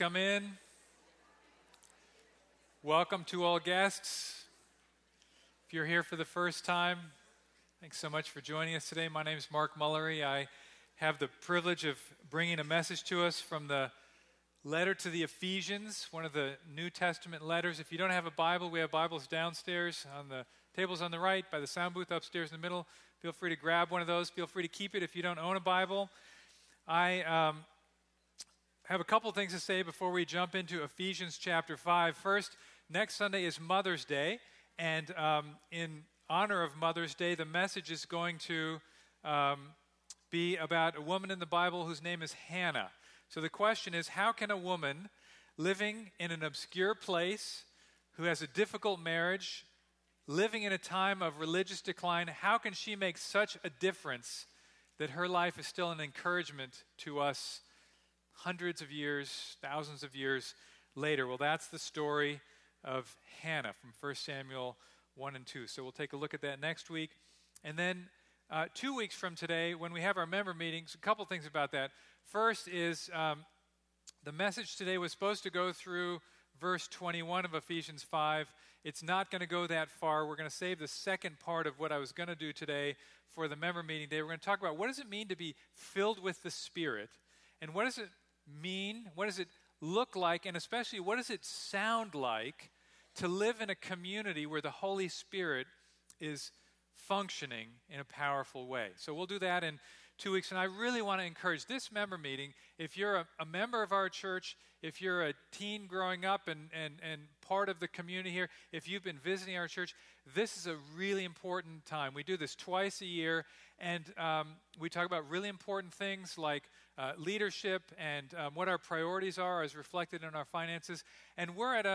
come in. Welcome to all guests. If you're here for the first time, thanks so much for joining us today. My name is Mark Mullery. I have the privilege of bringing a message to us from the letter to the Ephesians, one of the New Testament letters. If you don't have a Bible, we have Bibles downstairs on the tables on the right, by the sound booth upstairs in the middle. Feel free to grab one of those. Feel free to keep it if you don't own a Bible. I have a couple things to say before we jump into Ephesians chapter 5. First, next Sunday is Mother's Day, and in honor of Mother's Day, the message is going to be about a woman in the Bible whose name is Hannah. So the question is, how can a woman living in an obscure place, who has a difficult marriage, living in a time of religious decline, how can she make such a difference that her life is still an encouragement to us hundreds of years, thousands of years later? Well, that's the story of Hannah from 1 Samuel 1 and 2. So we'll take a look at that next week. And then 2 weeks from today, when we have our member meetings, a couple things about that. First is the message today was supposed to go through verse 21 of Ephesians 5. It's not going to go that far. We're going to save the second part of what I was going to do today for the member meeting day. We're going to talk about what does it mean to be filled with the Spirit, and what does it mean, what does it look like, and especially what does it sound like to live in a community where the Holy Spirit is functioning in a powerful way. So we'll do that in 2 weeks, and I really want to encourage this member meeting. If you're a member of our church, if you're a teen growing up and part of the community here, if you've been visiting our church, this is a really important time. We do this twice a year, and we talk about really important things like leadership and what our priorities are as reflected in our finances. And we're at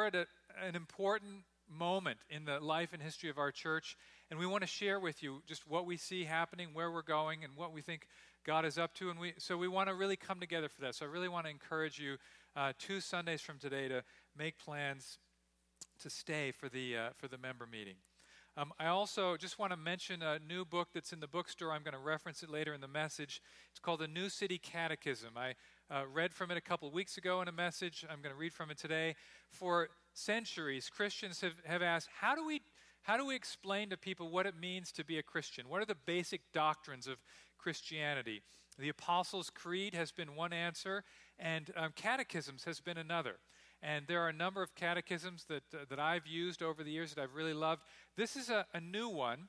an important moment in the life and history of our church, and we want to share with you just what we see happening, where we're going, and what we think God is up to. And so we want to really come together for that. So I really want to encourage you 2 Sundays from today to make plans to stay for the member meeting. I also just want to mention a new book that's in the bookstore. I'm going to reference it later in the message. It's called The New City Catechism. I read from it a couple of weeks ago in a message. I'm going to read from it today. For centuries, Christians have asked, how do we explain to people what it means to be a Christian? What are the basic doctrines of Christianity? The Apostles' Creed has been one answer, and catechisms has been another. And there are a number of catechisms that I've used over the years that I've really loved. This is a new one.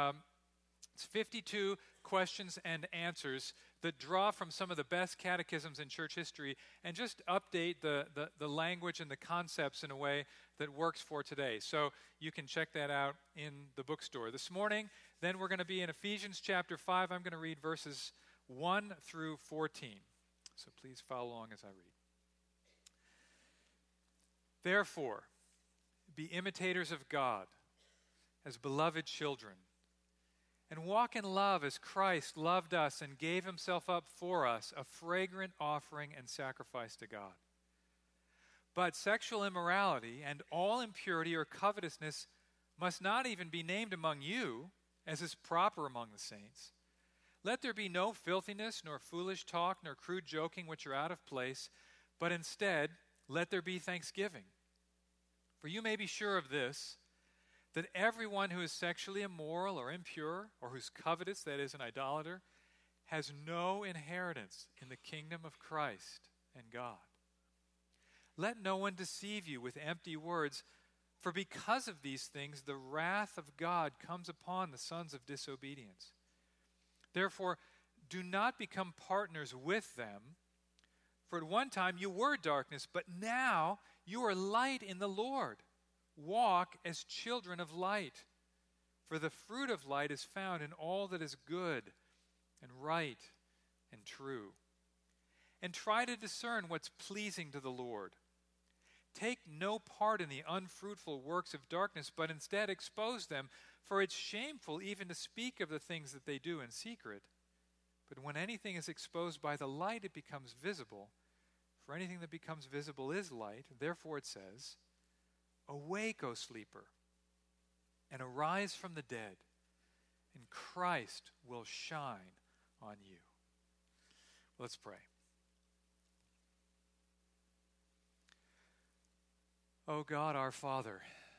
It's 52 questions and answers that draw from some of the best catechisms in church history and just update the language and the concepts in a way that works for today. So you can check that out in the bookstore. This morning, then we're going to be in Ephesians chapter 5. I'm going to read verses 1 through 14. So please follow along as I read. Therefore, be imitators of God as beloved children, and walk in love as Christ loved us and gave himself up for us, a fragrant offering and sacrifice to God. But sexual immorality and all impurity or covetousness must not even be named among you, as is proper among the saints. Let there be no filthiness, nor foolish talk, nor crude joking, which are out of place, but instead let there be thanksgiving. For you may be sure of this, that everyone who is sexually immoral or impure, or who's covetous, that is, an idolater, has no inheritance in the kingdom of Christ and God. Let no one deceive you with empty words, for because of these things the wrath of God comes upon the sons of disobedience. Therefore, do not become partners with them. For at one time you were darkness, but now you are light in the Lord. Walk as children of light. For the fruit of light is found in all that is good and right and true. And try to discern what's pleasing to the Lord. Take no part in the unfruitful works of darkness, but instead expose them, for it's shameful even to speak of the things that they do in secret. But when anything is exposed by the light, it becomes visible. For anything that becomes visible is light. Therefore it says, awake, O sleeper, and arise from the dead, and Christ will shine on you. Let's pray. O God, our Father,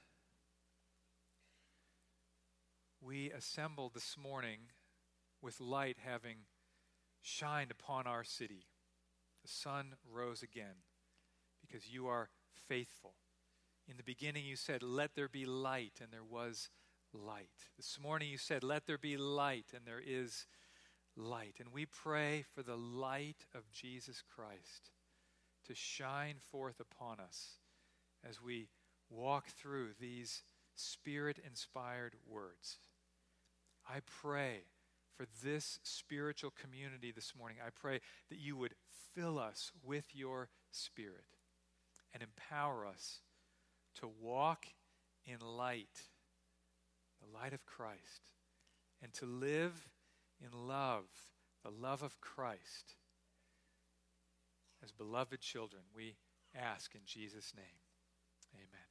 we assembled this morning with light having shined upon our city. The sun rose again because you are faithful. In the beginning you said, let there be light, and there was light. This morning you said, let there be light, and there is light. And we pray for the light of Jesus Christ to shine forth upon us as we walk through these Spirit-inspired words. I pray for this spiritual community this morning. I pray that you would fill us with your Spirit and empower us to walk in light, the light of Christ, and to live in love, the love of Christ. As beloved children, we ask in Jesus' name. Amen.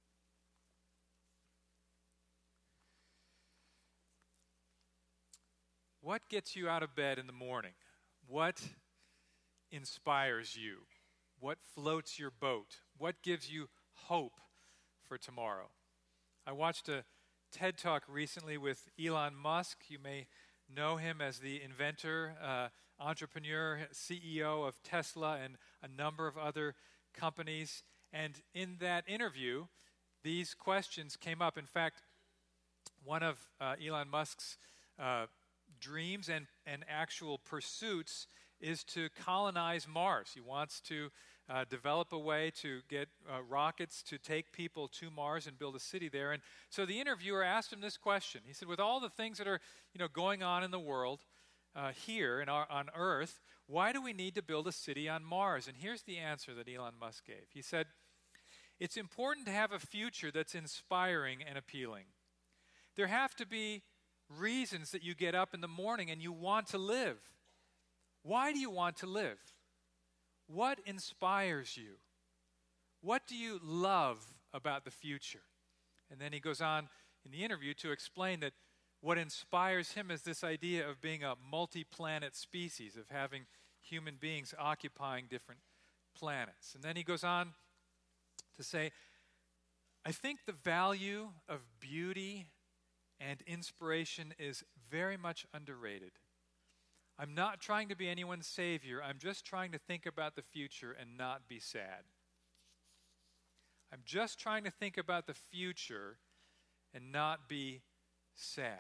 What gets you out of bed in the morning? What inspires you? What floats your boat? What gives you hope for tomorrow? I watched a TED Talk recently with Elon Musk. You may know him as the inventor, entrepreneur, CEO of Tesla and a number of other companies. And in that interview, these questions came up. In fact, one of Elon Musk's dreams and actual pursuits is to colonize Mars. He wants to develop a way to get rockets to take people to Mars and build a city there. And so the interviewer asked him this question. He said, with all the things that are going on in the world here on Earth, why do we need to build a city on Mars? And here's the answer that Elon Musk gave. He said, it's important to have a future that's inspiring and appealing. There have to be reasons that you get up in the morning and you want to live. Why do you want to live? What inspires you? What do you love about the future? And then he goes on in the interview to explain that what inspires him is this idea of being a multi-planet species, of having human beings occupying different planets. And then he goes on to say, I think the value of beauty and inspiration is very much underrated. I'm not trying to be anyone's savior. I'm just trying to think about the future and not be sad. I'm just trying to think about the future and not be sad.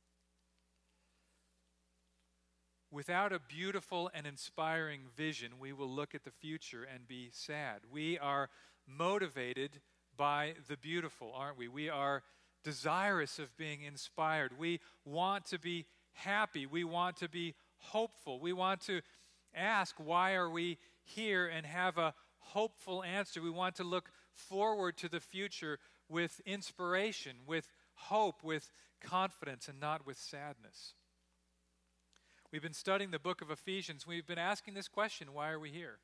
Without a beautiful and inspiring vision, we will look at the future and be sad. We are motivated by the beautiful, aren't we? We are desirous of being inspired. We want to be happy. We want to be hopeful. We want to ask, why are we here, and have a hopeful answer. We want to look forward to the future with inspiration, with hope, with confidence, and not with sadness. We've been studying the book of Ephesians. We've been asking this question, why are we here?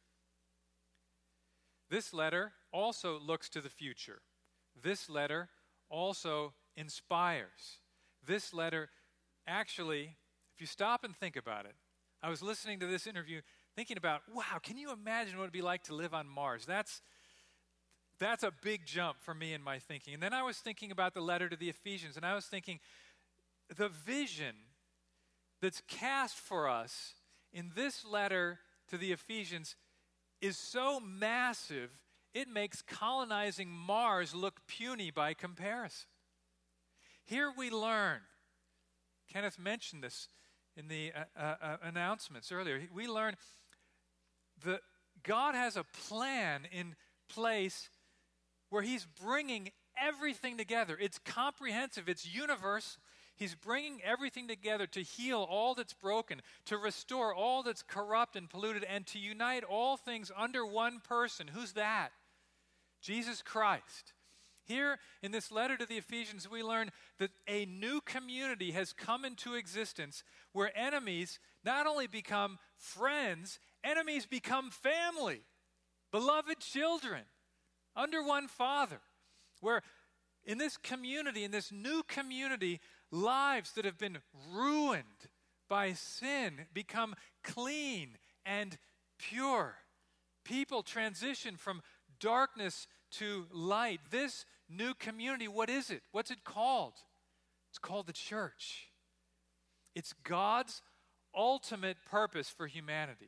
This letter also looks to the future. This letter also inspires. This letter actually, if you stop and think about it, I was listening to this interview thinking about, wow, can you imagine what it'd be like to live on Mars? That's a big jump for me in my thinking. And then I was thinking about the letter to the Ephesians, and I was thinking, the vision that's cast for us in this letter to the Ephesians is so massive, it makes colonizing Mars look puny by comparison. Here we learn, Kenneth mentioned this in the announcements earlier, we learn that God has a plan in place where He's bringing everything together. It's comprehensive, it's universal. He's bringing everything together to heal all that's broken, to restore all that's corrupt and polluted, and to unite all things under one person. Who's that? Jesus Christ. Here in this letter to the Ephesians, we learn that a new community has come into existence where enemies not only become friends, enemies become family, beloved children, under one Father. Where in this community, in this new community, lives that have been ruined by sin become clean and pure. People transition from darkness to light. This new community, what is it? What's it called? It's called the church. It's God's ultimate purpose for humanity.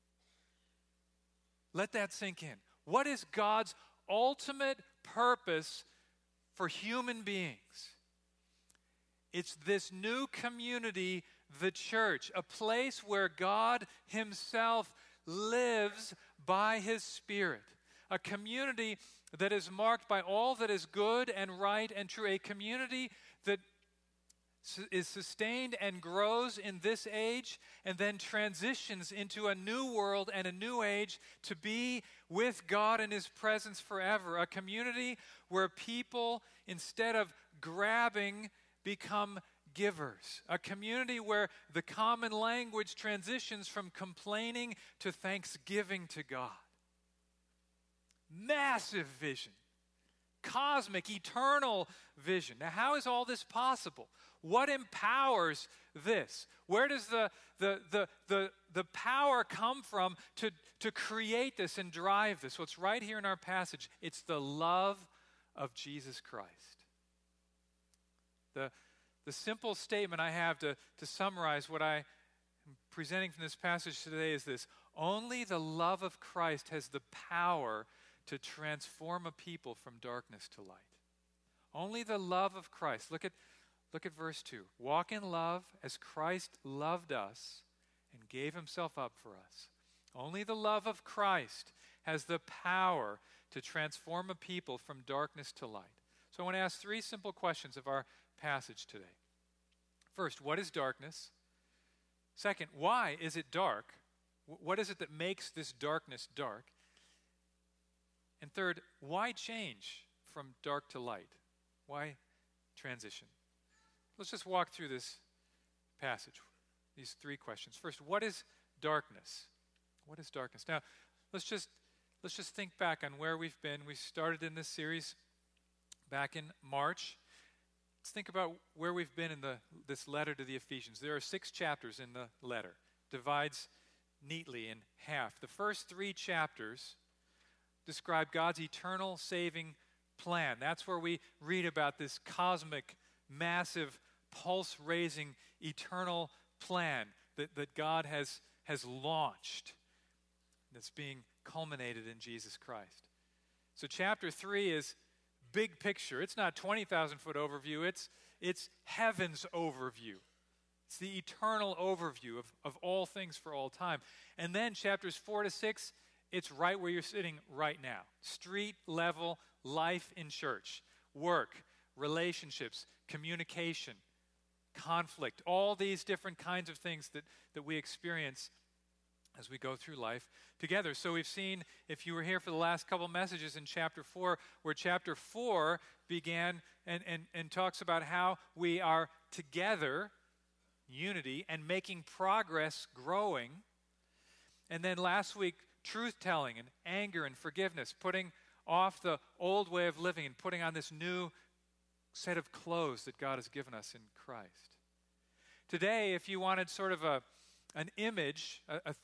Let that sink in. What is God's ultimate purpose for human beings? It's this new community, the church, a place where God Himself lives by His Spirit. A community that is marked by all that is good and right and true. A community that is sustained and grows in this age and then transitions into a new world and a new age to be with God in His presence forever. A community where people, instead of grabbing, become givers. A community where the common language transitions from complaining to thanksgiving to God. Massive vision. Cosmic, eternal vision. Now, how is all this possible? What empowers this? Where does the power come from to create this and drive this? Well, it's right here in our passage. It's the love of Jesus Christ. The simple statement I have to summarize what I am presenting from this passage today is this: only the love of Christ has the power to transform a people from darkness to light. Only the love of Christ. Look at verse 2. Walk in love as Christ loved us and gave Himself up for us. Only the love of Christ has the power to transform a people from darkness to light. So I want to ask three simple questions of our passage today. First, what is darkness? Second, why is it dark? What is it that makes this darkness dark? And third, why change from dark to light? Why transition? Let's just walk through this passage, these three questions. First, what is darkness? What is darkness? Now, let's just think back on where we've been. We started in this series back in March. Let's think about where we've been in this letter to the Ephesians. There are 6 chapters in the letter. Divides neatly in half. The first 3 chapters describe God's eternal saving plan. That's where we read about this cosmic, massive, pulse-raising, eternal plan that God has launched, that's being culminated in Jesus Christ. So chapter 3 is big picture. It's not 20,000-foot overview. It's heaven's overview. It's the eternal overview of all things for all time. And then chapters 4 to 6, it's right where you're sitting right now. Street level life in church, work, relationships, communication, conflict, all these different kinds of things that we experience as we go through life together. So we've seen, if you were here for the last couple messages in chapter 4, where chapter 4 began and talks about how we are together, unity, and making progress, growing. And then last week, truth-telling and anger and forgiveness, putting off the old way of living and putting on this new set of clothes that God has given us in Christ. Today, if you wanted sort of an image,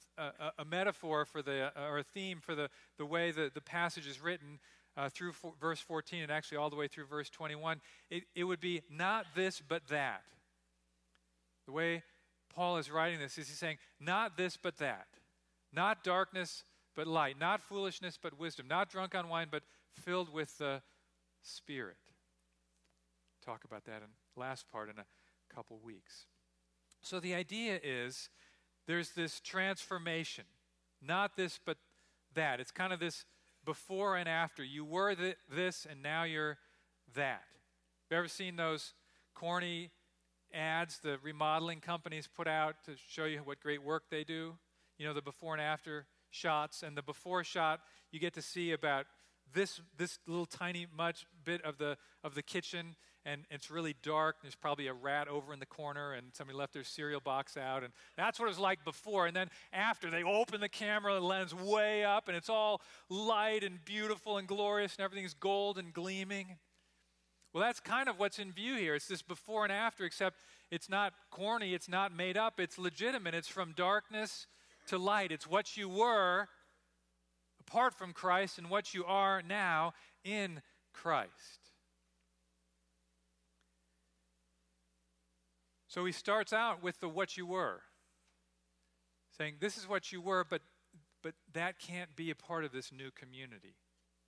a metaphor for or a theme for the way the passage is written through verse 14 and actually all the way through verse 21, it would be not this but that. The way Paul is writing this is he's saying, not this but that. Not darkness but light. Not foolishness but wisdom. Not drunk on wine but filled with the Spirit. Talk about that in last part in a couple weeks. So the idea is there's this transformation. Not this but that. It's kind of this before and after. You were this and now you're that. Have you ever seen those corny ads the remodeling companies put out to show you what great work they do? You know, the before and after shots. And the before shot, you get to see about this little tiny much bit of the kitchen, and it's really dark. There's probably a rat over in the corner, and somebody left their cereal box out, and that's what it was like before. And then after, they open the camera lens way up, and it's all light and beautiful and glorious, and everything's gold and gleaming. Well, that's kind of what's in view here. It's this before and after, except it's not corny, it's not made up, it's legitimate. It's from darkness to light. It's what you were apart from Christ and what you are now in Christ. So he starts out with the what you were, saying this is what you were, but that can't be a part of this new community.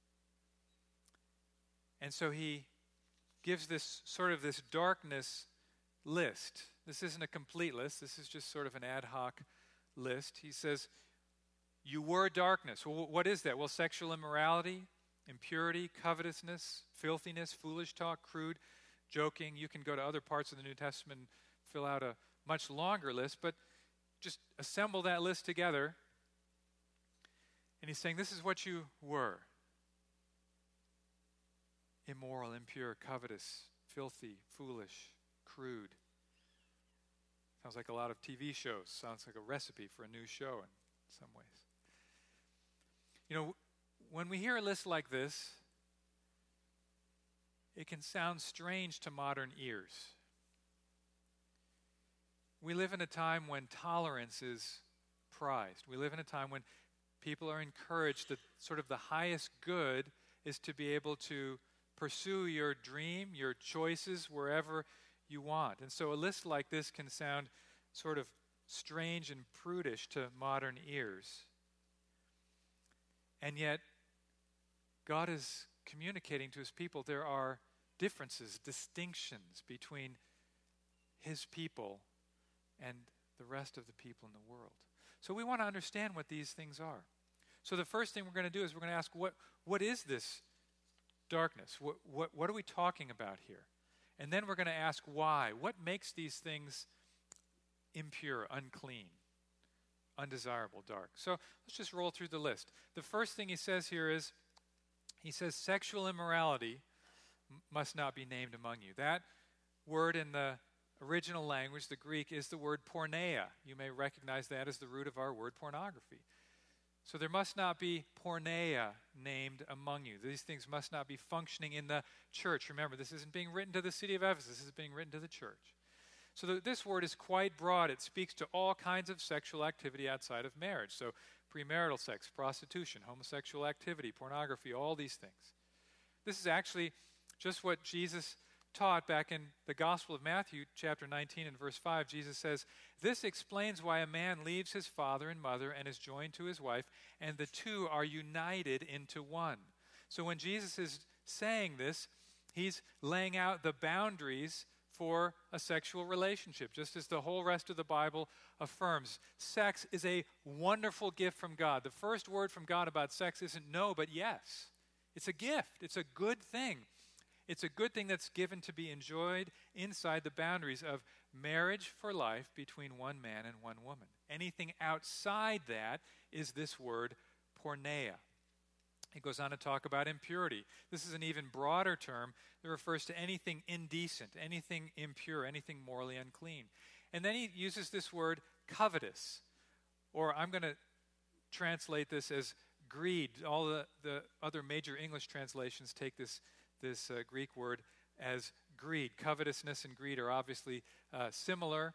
And so he gives this sort of this darkness list. This isn't a complete list. This is just sort of an ad hoc list. He says, you were darkness. Well, what is that? Well, sexual immorality, impurity, covetousness, filthiness, foolish talk, crude joking. You can go to other parts of the New Testament and fill out a much longer list, but just assemble that list together. And he's saying, this is what you were. Immoral, impure, covetous, filthy, foolish, crude. Sounds like a lot of TV shows. Sounds like a recipe for a new show in some ways. You know, when we hear a list like this, it can sound strange to modern ears. We live in a time when tolerance is prized. We live in a time when people are encouraged that sort of the highest good is to be able to pursue your dream, your choices wherever you want. And so a list like this can sound sort of strange and prudish to modern ears. And yet, God is communicating to his people there are differences, distinctions between his people and the rest of the people in the world. So we want to understand what these things are. So the first thing we're going to do is we're going to ask, what is this darkness? What are we talking about here? And then we're going to ask why. What makes these things impure, unclean, undesirable, dark? So let's just roll through the list. The first thing he says here is, he says sexual immorality must not be named among you. That word in the original language, the Greek, is the word porneia. You may recognize that as the root of our word pornography. So there must not be porneia named among you. These things must not be functioning in the church. Remember, this isn't being written to the city of Ephesus. This is being written to the church. So this word is quite broad. It speaks to all kinds of sexual activity outside of marriage. So premarital sex, prostitution, homosexual activity, pornography, all these things. This is actually just what Jesus taught back in the Gospel of Matthew, chapter 19 and verse 5. Jesus says, this explains why a man leaves his father and mother and is joined to his wife, and the two are united into one. So when Jesus is saying this, he's laying out the boundaries for a sexual relationship, just as the whole rest of the Bible affirms. Sex is a wonderful gift from God. The first word from God about sex isn't no, but yes. It's a gift. It's a good thing. It's a good thing that's given to be enjoyed inside the boundaries of marriage for life between one man and one woman. Anything outside that is this word porneia. He goes on to talk about impurity. This is an even broader term that refers to anything indecent, anything impure, anything morally unclean. And then he uses this word covetous, or I'm going to translate this as greed. All the other major English translations take this Greek word as greed. Covetousness and greed are obviously similar.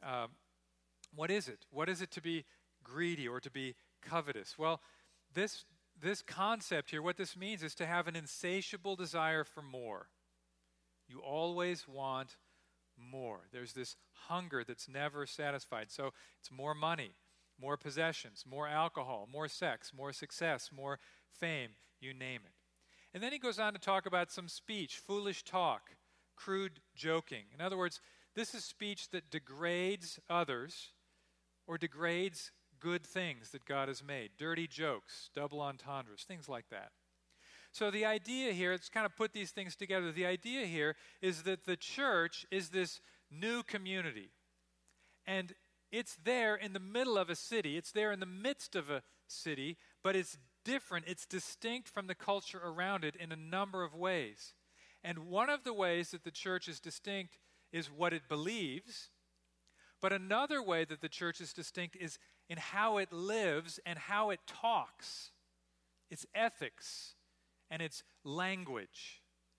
What is it? What is it to be greedy or to be covetous? Well, this concept here, what this means is to have an insatiable desire for more. You always want more. There's this hunger that's never satisfied. So it's more money, more possessions, more alcohol, more sex, more success, more fame, you name it. And then he goes on to talk about some speech, foolish talk, crude joking. In other words, this is speech that degrades others or degrades good things that God has made. Dirty jokes, double entendres, things like that. So the idea here, let's kind of put these things together. The idea here is that the church is this new community. And it's there in the middle of a city. It's there in the midst of a city, but it's different. It's distinct from the culture around it in a number of ways. And one of the ways that the church is distinct is what it believes. But another way that the church is distinct is in how it lives and how it talks, its ethics and its language.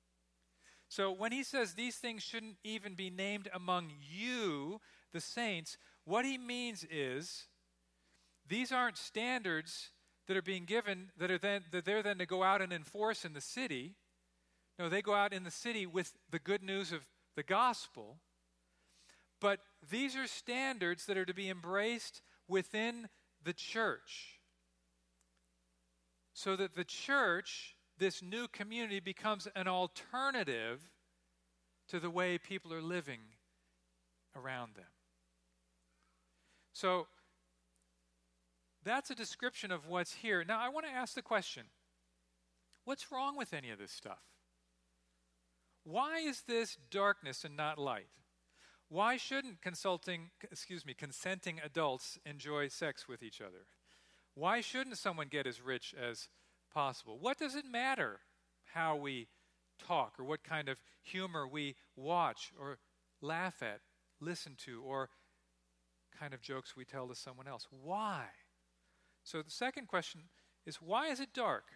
So when he says these things shouldn't even be named among you, the saints, what he means is these aren't standards that are being given that they're then to go out and enforce in the city. No, they go out in the city with the good news of the gospel. But these are standards that are to be embraced within the church, so that the church, this new community, becomes an alternative to the way people are living around them. So that's a description of what's here. Now I want to ask the question, what's wrong with any of this stuff? Why is this darkness and not light? Why shouldn't consenting adults enjoy sex with each other? Why shouldn't someone get as rich as possible? What does it matter how we talk, or what kind of humor we watch or laugh at, listen to, or kind of jokes we tell to someone else? Why? So the second question is, why is it dark?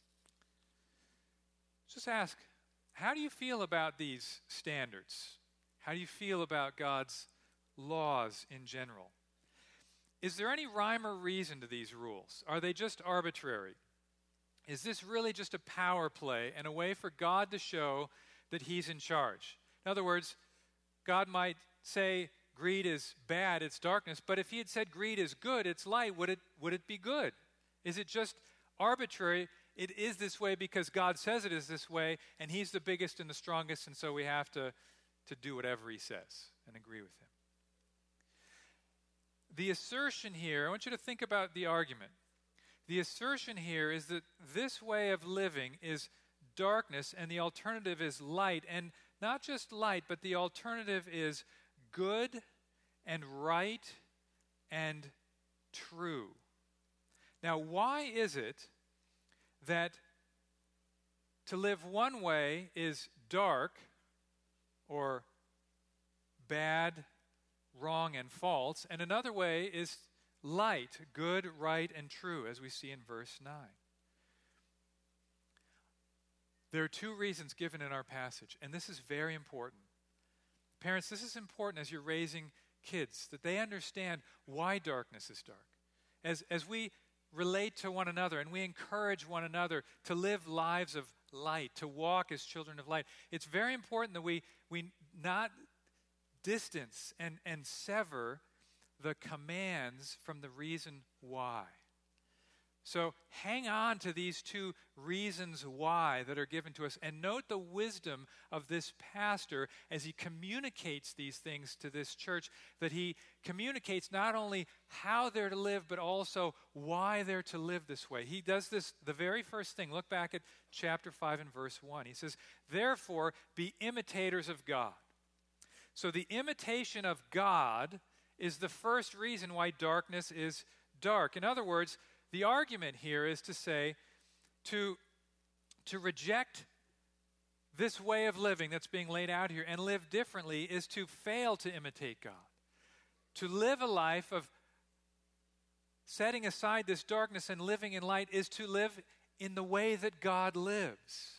Just ask, how do you feel about these standards? How do you feel about God's laws in general? Is there any rhyme or reason to these rules? Are they just arbitrary? Is this really just a power play and a way for God to show that He's in charge? In other words, God might say greed is bad, it's darkness, but if He had said greed is good, it's light, would it be good? Is it just arbitrary? It is this way because God says it is this way, and He's the biggest and the strongest, and so we have to do whatever He says and agree with Him. The assertion here, I want you to think about the argument. The assertion here is that this way of living is darkness and the alternative is light. And not just light, but the alternative is good and right and true. Now, why is it that to live one way is dark or bad, wrong, and false, and another way is light, good, right, and true, as we see in verse 9. There are two reasons given in our passage, and this is very important. Parents, this is important as you're raising kids, that they understand why darkness is dark. As we relate to one another and we encourage one another to live lives of light, to walk as children of light, it's very important that we not distance and sever the commands from the reason why. So hang on to these two reasons why that are given to us, and note the wisdom of this pastor as he communicates these things to this church, that he communicates not only how they're to live, but also why they're to live this way. He does this, the very first thing. Look back at chapter 5 and verse 1. He says, "Therefore be imitators of God." So the imitation of God is the first reason why darkness is dark. In other words, the argument here is to say, to reject this way of living that's being laid out here and live differently is to fail to imitate God. To live a life of setting aside this darkness and living in light is to live in the way that God lives.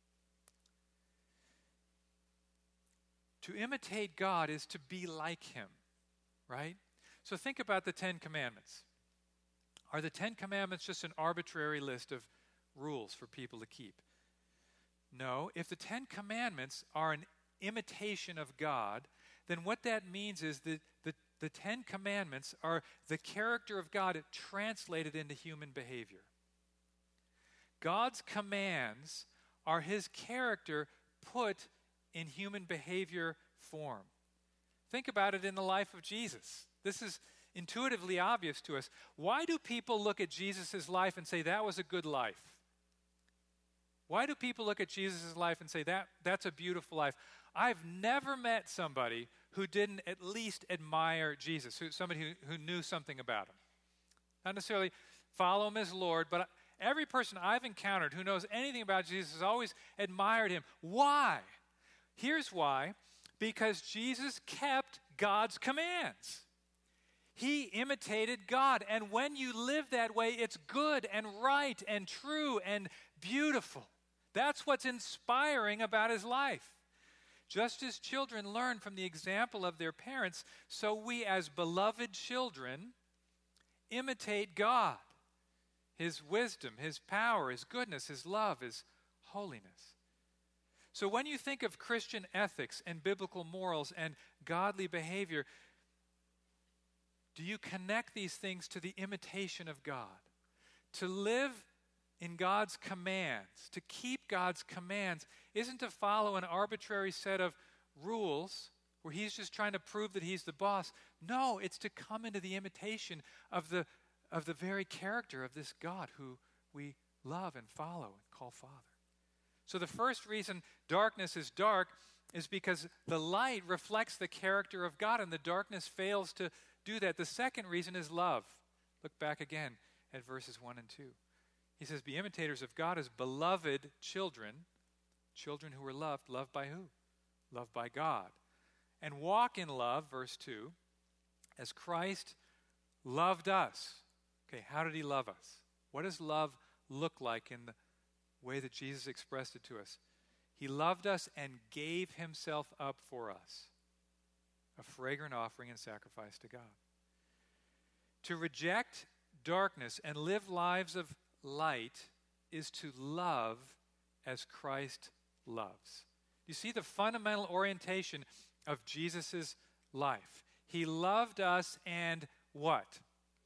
To imitate God is to be like Him, right? So think about the 10 Commandments. Are the 10 Commandments just an arbitrary list of rules for people to keep? No. If the 10 Commandments are an imitation of God, then what that means is that the 10 Commandments are the character of God translated into human behavior. God's commands are His character put in human behavior form. Think about it in the life of Jesus. This is intuitively obvious to us. Why do people look at Jesus' life and say that was a good life? Why do people look at Jesus' life and say that's a beautiful life? I've never met somebody who didn't at least admire Jesus, somebody who knew something about Him. Not necessarily follow Him as Lord, but every person I've encountered who knows anything about Jesus has always admired Him. Why? Here's why. Because Jesus kept God's commands. He imitated God. And when you live that way, it's good and right and true and beautiful. That's what's inspiring about His life. Just as children learn from the example of their parents, so we as beloved children imitate God. His wisdom, His power, His goodness, His love, His holiness. So when you think of Christian ethics and biblical morals and godly behavior, do you connect these things to the imitation of God? To live in God's commands, to keep God's commands, isn't to follow an arbitrary set of rules where He's just trying to prove that He's the boss. No, it's to come into the imitation of the very character of this God who we love and follow and call Father. So the first reason darkness is dark is because the light reflects the character of God, and the darkness fails to do that. The second reason is love. Look back again at verses 1 and 2. He says, be imitators of God as beloved children, children who are loved. Loved by who? Loved by God. And walk in love, verse 2, as Christ loved us. Okay, how did He love us? What does love look like in the way that Jesus expressed it to us? He loved us and gave Himself up for us, a fragrant offering and sacrifice to God. To reject darkness and live lives of light is to love as Christ loves. You see the fundamental orientation of Jesus' life. He loved us and what?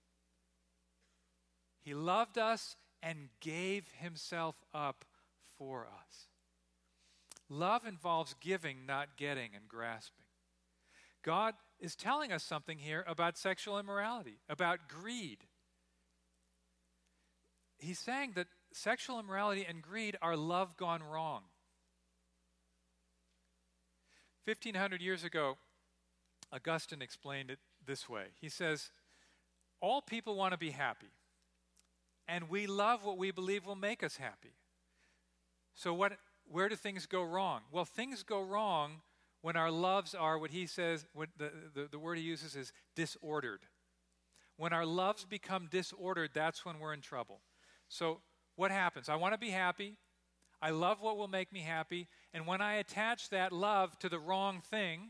He loved us and gave Himself up for us. Love involves giving, not getting and grasping. God is telling us something here about sexual immorality, about greed. He's saying that sexual immorality and greed are love gone wrong. 1,500 years ago, Augustine explained it this way. He says, all people want to be happy, and we love what we believe will make us happy. So where do things go wrong? Well, things go wrong when our loves are what he says, what the word he uses is disordered. When our loves become disordered, that's when we're in trouble. So what happens? I want to be happy. I love what will make me happy. And when I attach that love to the wrong thing,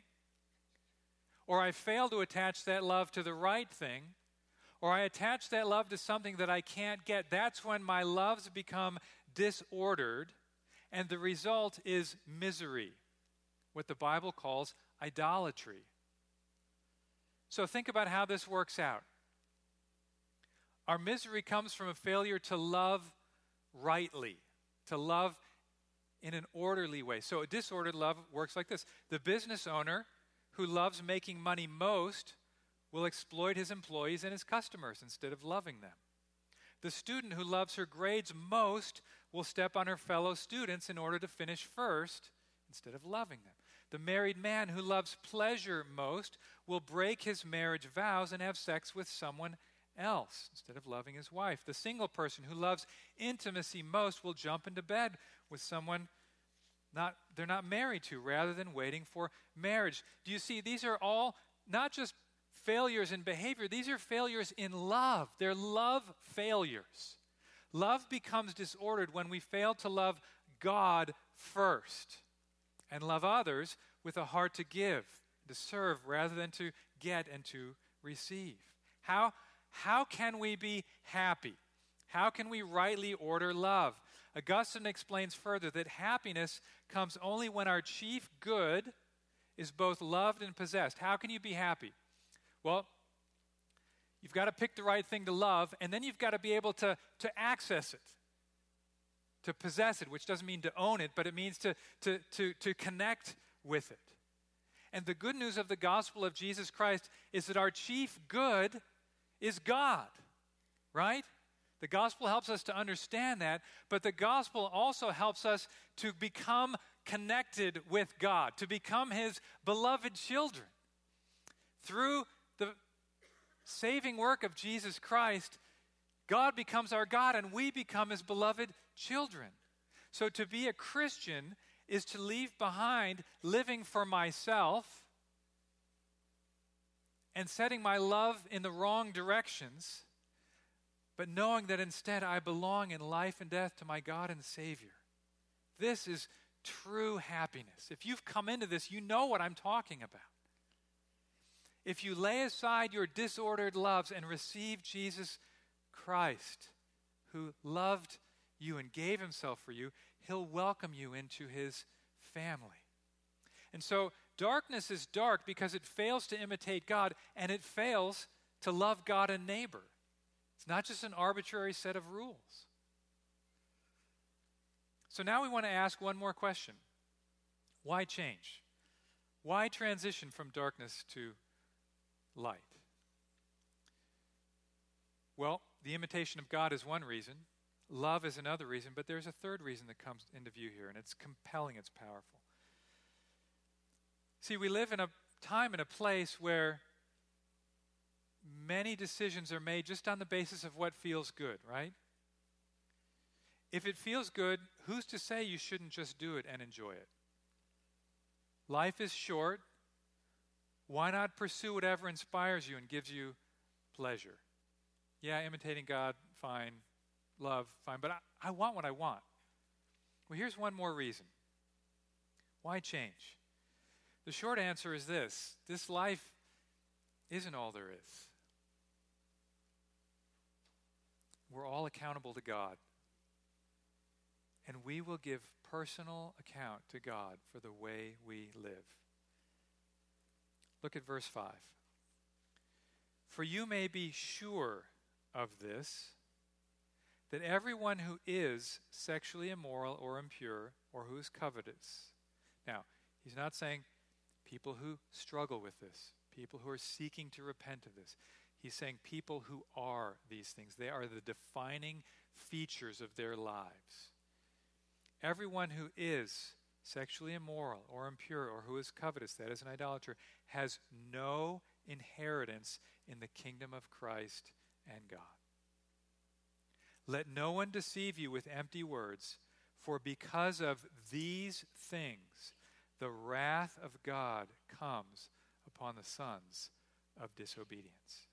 or I fail to attach that love to the right thing, or I attach that love to something that I can't get, that's when my loves become disordered, and the result is misery, what the Bible calls idolatry. So think about how this works out. Our misery comes from a failure to love rightly, to love in an orderly way. So a disordered love works like this. The business owner who loves making money most will exploit his employees and his customers instead of loving them. The student who loves her grades most will step on her fellow students in order to finish first instead of loving them. The married man who loves pleasure most will break his marriage vows and have sex with someone else instead of loving his wife. The single person who loves intimacy most will jump into bed with someone they're not married to rather than waiting for marriage. Do you see, these are all not just failures in behavior, these are failures in love. They're love failures. Love becomes disordered when we fail to love God first and love others with a heart to give, to serve rather than to get and to receive. How can we be happy? How can we rightly order love? Augustine explains further that happiness comes only when our chief good is both loved and possessed. How can you be happy? Well, you've got to pick the right thing to love, and then you've got to be able to access it, to possess it, which doesn't mean to own it, but it means to connect with it. And the good news of the gospel of Jesus Christ is that our chief good is God, right? The gospel helps us to understand that, but the gospel also helps us to become connected with God, to become His beloved children. Through the saving work of Jesus Christ, God becomes our God and we become His beloved children. So to be a Christian is to leave behind living for myself and setting my love in the wrong directions, but knowing that instead I belong in life and death to my God and Savior. This is true happiness. If you've come into this, you know what I'm talking about. If you lay aside your disordered loves and receive Jesus Christ, who loved you and gave himself for you, he'll welcome you into his family. And so darkness is dark because it fails to imitate God, and it fails to love God and neighbor. It's not just an arbitrary set of rules. So now we want to ask one more question. Why change? Why transition from darkness to light? Well, the imitation of God is one reason. Love is another reason, but there's a third reason that comes into view here, and it's compelling, it's powerful. See, we live in a time and a place where many decisions are made just on the basis of what feels good, right? If it feels good, who's to say you shouldn't just do it and enjoy it? Life is short. Why not pursue whatever inspires you and gives you pleasure? Yeah, imitating God, fine. Love, fine. But I want what I want. Well, here's one more reason. Why change? The short answer is this. This life isn't all there is. We're all accountable to God. And we will give personal account to God for the way we live. Look at verse 5. For you may be sure of this, that everyone who is sexually immoral or impure or who is covetous. Now, he's not saying people who struggle with this, people who are seeking to repent of this. He's saying people who are these things. They are the defining features of their lives. Everyone who is sexually immoral or impure or who is covetous, that is an idolater, has no inheritance in the kingdom of Christ and God. Let no one deceive you with empty words, for because of these things the wrath of God comes upon the sons of disobedience.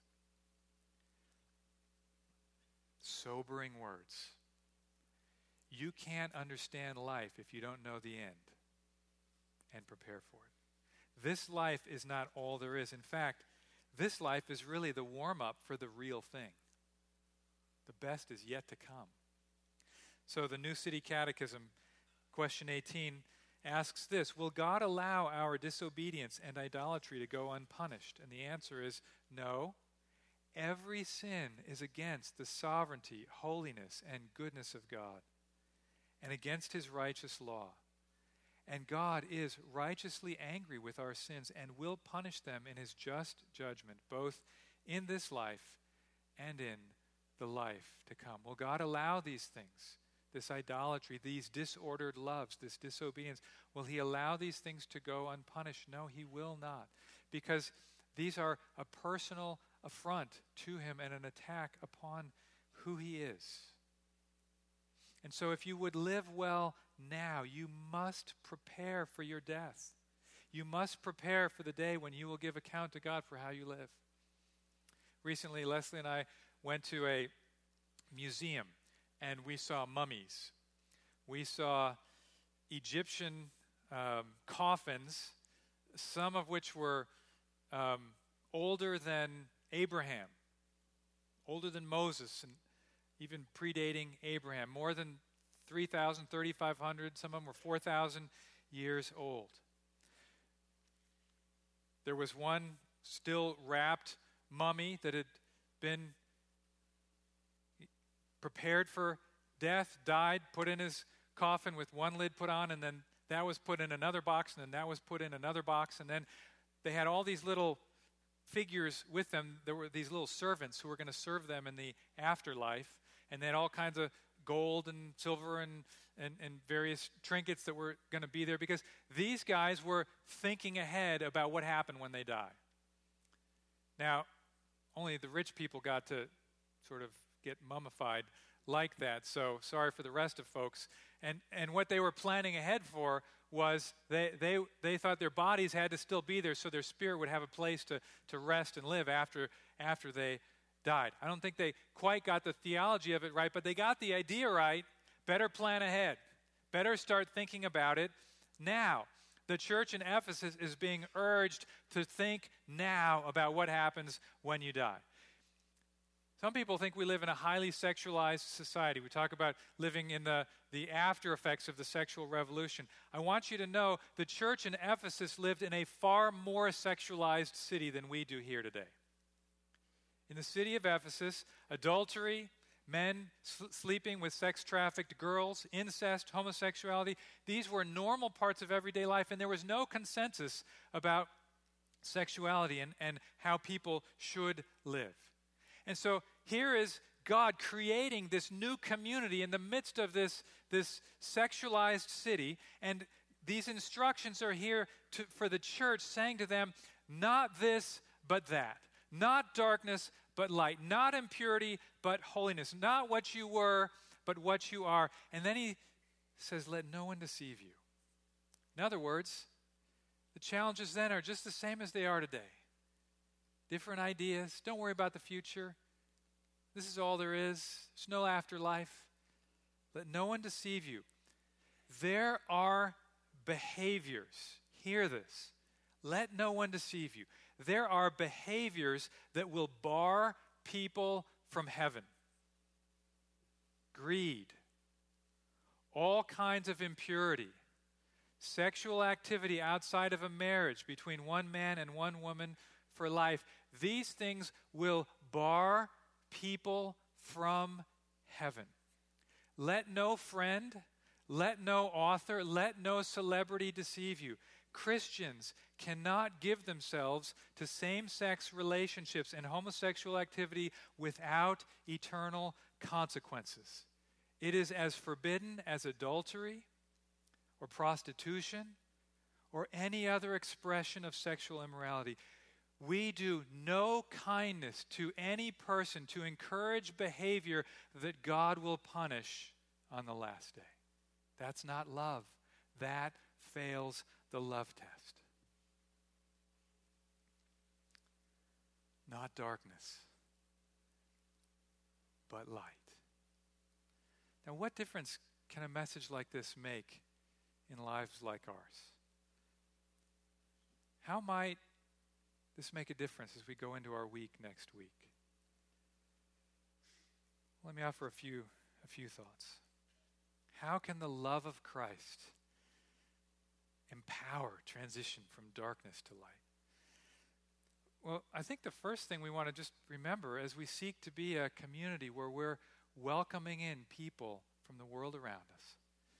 Sobering words. You can't understand life if you don't know the end and prepare for it. This life is not all there is. In fact, this life is really the warm-up for the real thing. The best is yet to come. So the New City Catechism, question 18, asks this: will God allow our disobedience and idolatry to go unpunished? And the answer is no. Every sin is against the sovereignty, holiness, and goodness of God, and against his righteous law. And God is righteously angry with our sins and will punish them in his just judgment, both in this life and in the life to come. Will God allow these things, this idolatry, these disordered loves, this disobedience? Will he allow these things to go unpunished? No, he will not, because these are a personal affront to him and an attack upon who he is. And so if you would live well now, you must prepare for your death. You must prepare for the day when you will give account to God for how you live. Recently, Leslie and I went to a museum and we saw mummies. We saw Egyptian coffins, some of which were older than Abraham, older than Moses, and even predating Abraham, more than 3,000, 3,500, some of them were 4,000 years old. There was one still wrapped mummy that had been prepared for death, died, put in his coffin with one lid put on, and then that was put in another box, and then that was put in another box, and then they had all these little figures with them. There were these little servants who were going to serve them in the afterlife, and they had all kinds of gold and silver and various trinkets that were going to be there, because these guys were thinking ahead about what happened when they die. Now, only the rich people got to sort of get mummified like that, so sorry for the rest of folks. And what they were planning ahead for was they thought their bodies had to still be there so their spirit would have a place to rest and live after they died. I don't think they quite got the theology of it right, but they got the idea right. Better plan ahead. Better start thinking about it now. The church in Ephesus is being urged to think now about what happens when you die. Some people think we live in a highly sexualized society. We talk about living in the after effects of the sexual revolution. I want you to know the church in Ephesus lived in a far more sexualized city than we do here today. In the city of Ephesus, adultery, men sleeping with sex-trafficked girls, incest, homosexuality, these were normal parts of everyday life, and there was no consensus about sexuality and how people should live. And so here is God creating this new community in the midst of this sexualized city, and these instructions are here for the church, saying to them, not this, but that. Not darkness, but light. Not impurity, but holiness. Not what you were, but what you are. And then he says, let no one deceive you. In other words, the challenges then are just the same as they are today. Different ideas. Don't worry about the future. This is all there is. There's no afterlife. Let no one deceive you. There are behaviors. Hear this. Let no one deceive you. There are behaviors that will bar people from heaven. Greed. All kinds of impurity. Sexual activity outside of a marriage between one man and one woman for life. These things will bar people from heaven. Let no friend, let no author, let no celebrity deceive you. Christians cannot give themselves to same-sex relationships and homosexual activity without eternal consequences. It is as forbidden as adultery or prostitution or any other expression of sexual immorality. We do no kindness to any person to encourage behavior that God will punish on the last day. That's not love. That fails the love test. Not darkness, but light. Now, what difference can a message like this make in lives like ours? How might this make a difference as we go into our week next week? Let me offer a few thoughts. How can the love of Christ empower transition from darkness to light? Well, I think the first thing we want to just remember as we seek to be a community where we're welcoming in people from the world around us,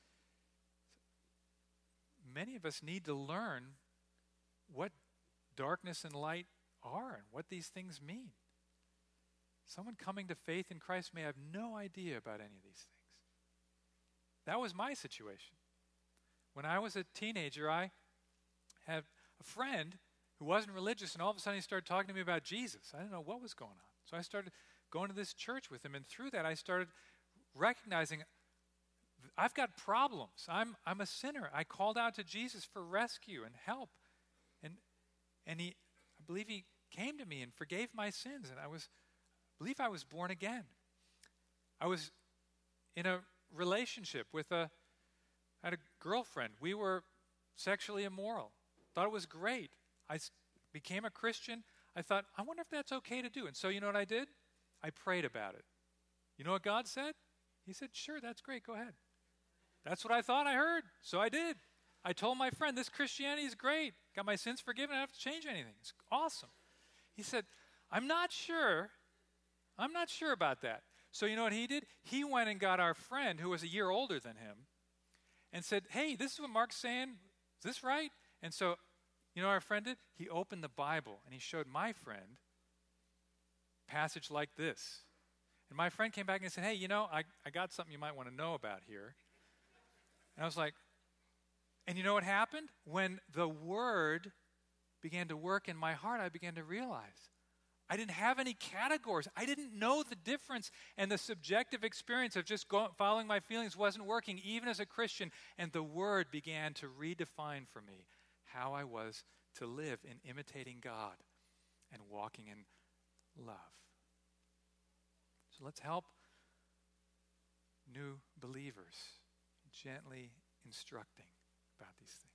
many of us need to learn what darkness and light are and what these things mean. Someone coming to faith in Christ may have no idea about any of these things. That was my situation. When I was a teenager, I had a friend who wasn't religious, and all of a sudden he started talking to me about Jesus. I didn't know what was going on. So I started going to this church with him, and through that I started recognizing I've got problems. I'm a sinner. I called out to Jesus for rescue and help. And I believe he came to me and forgave my sins, and I believe I was born again. I was in a relationship I had a girlfriend. We were sexually immoral. Thought it was great. I became a Christian. I thought, I wonder if that's okay to do. And so you know what I did? I prayed about it. You know what God said? He said, sure, that's great, go ahead. That's what I thought I heard, so I did. I told my friend, this Christianity is great. Got my sins forgiven, I don't have to change anything. It's awesome. He said, I'm not sure about that. So you know what he did? He went and got our friend, who was a year older than him, and said, hey, this is what Mark's saying. Is this right? And so, you know what our friend did? He opened the Bible, and he showed my friend a passage like this. And my friend came back and said, hey, you know, I got something you might want to know about here. And I was like, and you know what happened? When the Word began to work in my heart, I began to realize I didn't have any categories. I didn't know the difference, and the subjective experience of just following my feelings wasn't working, even as a Christian. And the Word began to redefine for me how I was to live in imitating God and walking in love. So let's help new believers, gently instructing about these things.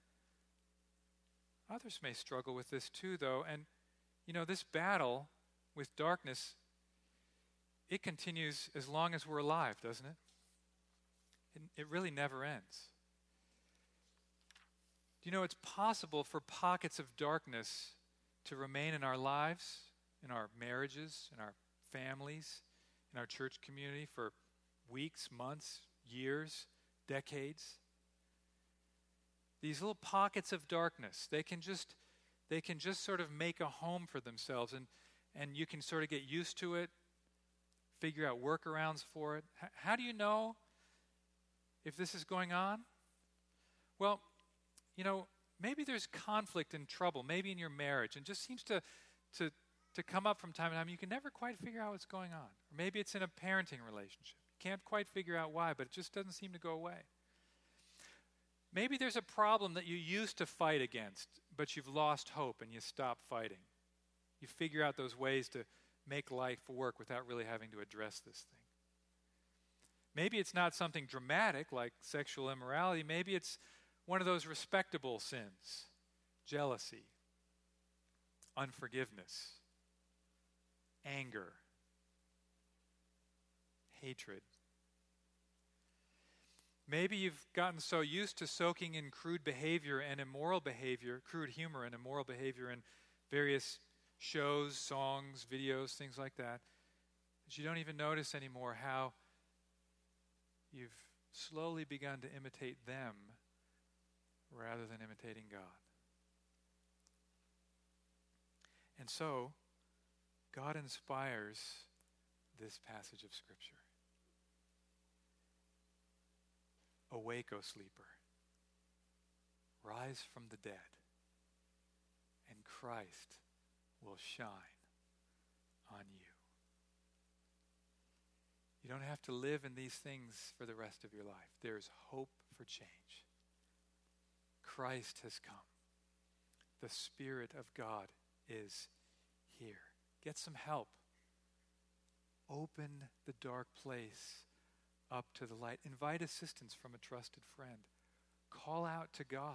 Others may struggle with this too, though, and you know, this battle with darkness, it continues as long as we're alive, doesn't it? It really never ends. Do you know it's possible for pockets of darkness to remain in our lives, in our marriages, in our families, in our church community for weeks, months, years, decades? These little pockets of darkness, they can just sort of make a home for themselves, and you can sort of get used to it, figure out workarounds for it. How do you know if this is going on? Well, maybe there's conflict and trouble, maybe in your marriage, and just seems to come up from time to time. You can never quite figure out what's going on. Or maybe it's in a parenting relationship. You can't quite figure out why, but it just doesn't seem to go away. Maybe there's a problem that you used to fight against, but you've lost hope and you stop fighting. You figure out those ways to make life work without really having to address this thing. Maybe it's not something dramatic like sexual immorality. Maybe it's one of those respectable sins: jealousy, unforgiveness, anger, hatred. Maybe you've gotten so used to soaking in crude humor and immoral behavior in various shows, songs, videos, things like that you don't even notice anymore how you've slowly begun to imitate them rather than imitating God. And so, God inspires this passage of Scripture. Awake, O sleeper. Rise from the dead, and Christ will shine on you. You don't have to live in these things for the rest of your life. There's hope for change. Christ has come. The Spirit of God is here. Get some help. Open the dark place up to the light. Invite assistance from a trusted friend. Call out to God.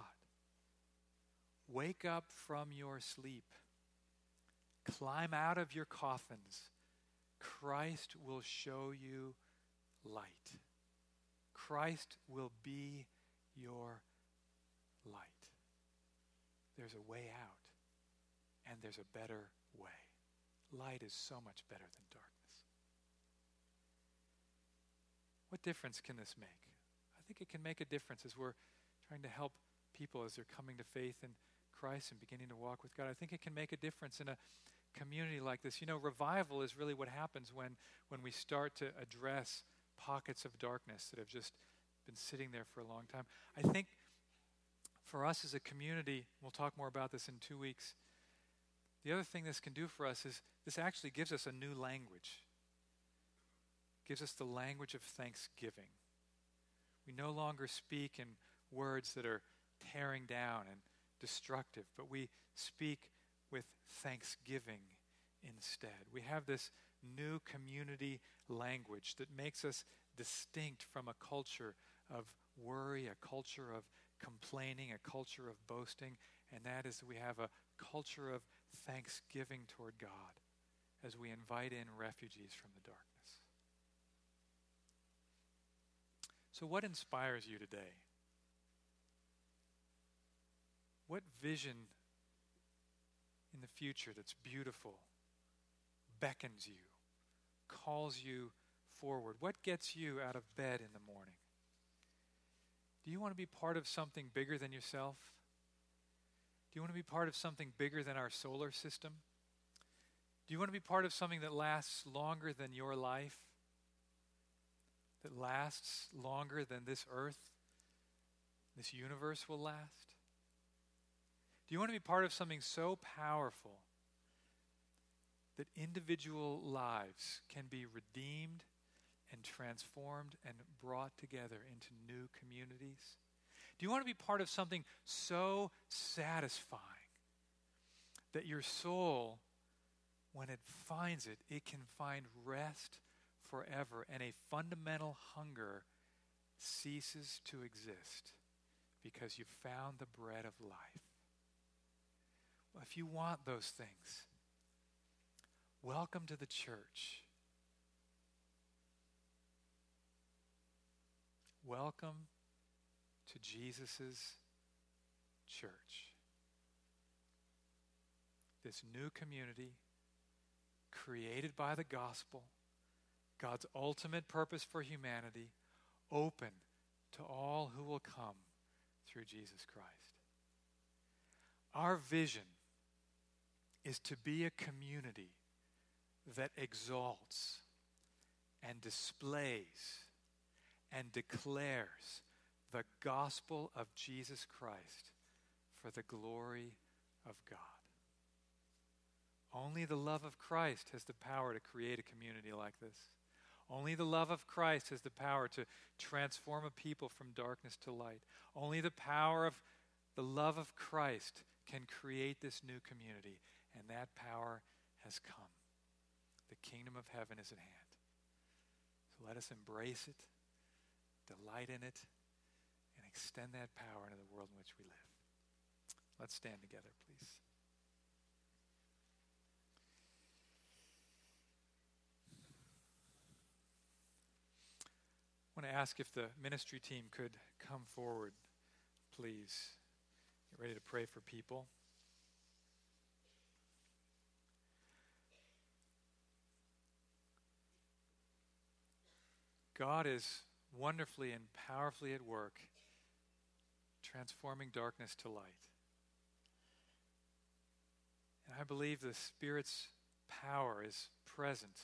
Wake up from your sleep. Climb out of your coffins. Christ will show you light. Christ will be your light. There's a way out, and there's a better way. Light is so much better than darkness. What difference can this make? I think it can make a difference as we're trying to help people as they're coming to faith in Christ and beginning to walk with God. I think it can make a difference in a community like this. You know, revival is really what happens when we start to address pockets of darkness that have just been sitting there for a long time. I think for us as a community, we'll talk more about this in 2 weeks, the other thing this can do for us is this actually gives us a new language. It gives us the language of thanksgiving. We no longer speak in words that are tearing down and destructive, but we speak with thanksgiving instead. We have this new community language that makes us distinct from a culture of worry, a culture of complaining, a culture of boasting, and that is that we have a culture of thanksgiving toward God as we invite in refugees from the darkness. So what inspires you today? What vision in the future that's beautiful beckons you, calls you forward? What gets you out of bed in the morning? Do you want to be part of something bigger than yourself? Do you want to be part of something bigger than our solar system? Do you want to be part of something that lasts longer than your life? That lasts longer than this earth, this universe will last? Do you want to be part of something so powerful that individual lives can be redeemed and transformed and brought together into new communities? Do you want to be part of something so satisfying that your soul, when it finds it, it can find rest forever and a fundamental hunger ceases to exist because you've found the bread of life? Well, if you want those things, welcome to the church. Welcome to Jesus' church. This new community created by the gospel, God's ultimate purpose for humanity, open to all who will come through Jesus Christ. Our vision is to be a community that exalts and displays and declares the gospel of Jesus Christ for the glory of God. Only the love of Christ has the power to create a community like this. Only the love of Christ has the power to transform a people from darkness to light. Only the power of the love of Christ can create this new community, and that power has come. The kingdom of heaven is at hand. So let us embrace it, delight in it, and extend that power into the world in which we live. Let's stand together, please. I want to ask if the ministry team could come forward, please. Get ready to pray for people. God is wonderfully and powerfully at work, transforming darkness to light. And I believe the Spirit's power is present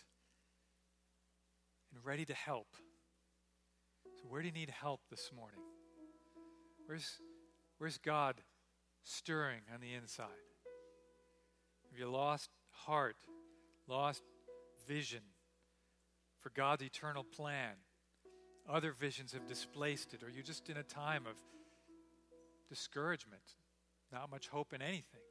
and ready to help. So where do you need help this morning? Where's God stirring on the inside? Have you lost heart, lost vision for God's eternal plan? Other visions have displaced it, or you're just in a time of discouragement, not much hope in anything.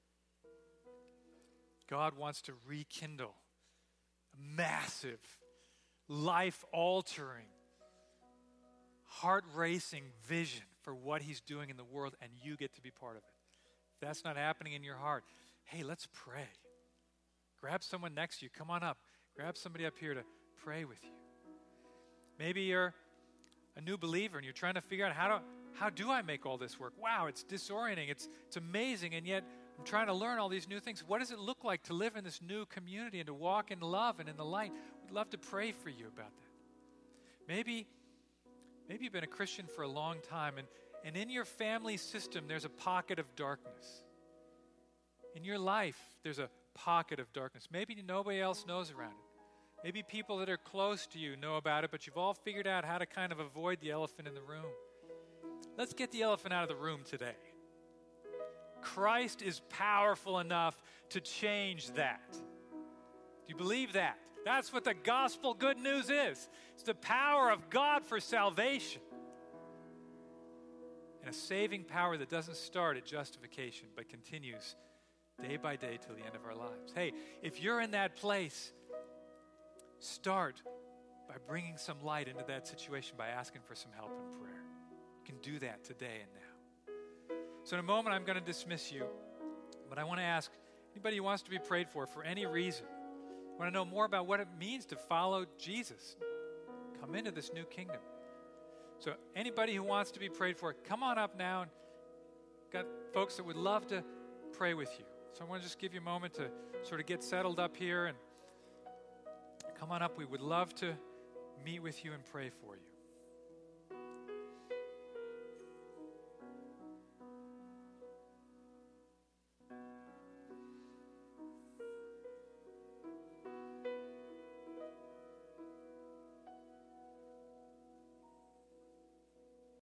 God wants to rekindle a massive, life-altering, heart-racing vision for what He's doing in the world, and you get to be part of it. If that's not happening in your heart, hey, let's pray. Grab someone next to you. Come on up. Grab somebody up here to pray with you. Maybe you're a new believer and you're trying to figure out how do I make all this work? Wow, it's disorienting. It's amazing, and yet I'm trying to learn all these new things. What does it look like to live in this new community and to walk in love and in the light? We'd love to pray for you about that. Maybe you've been a Christian for a long time, and in your family system, there's a pocket of darkness. In your life, there's a pocket of darkness. Maybe nobody else knows around it. Maybe people that are close to you know about it, but you've all figured out how to kind of avoid the elephant in the room. Let's get the elephant out of the room today. Christ is powerful enough to change that. Do you believe that? That's what the gospel good news is. It's the power of God for salvation. And a saving power that doesn't start at justification, but continues day by day till the end of our lives. Hey, if you're in that place, start by bringing some light into that situation by asking for some help in prayer. You can do that today and now. So in a moment, I'm going to dismiss you, but I want to ask anybody who wants to be prayed for any reason, want to know more about what it means to follow Jesus, come into this new kingdom. So anybody who wants to be prayed for, come on up now. And got folks that would love to pray with you. So I want to just give you a moment to sort of get settled up here and come on up. We would love to meet with you and pray for you.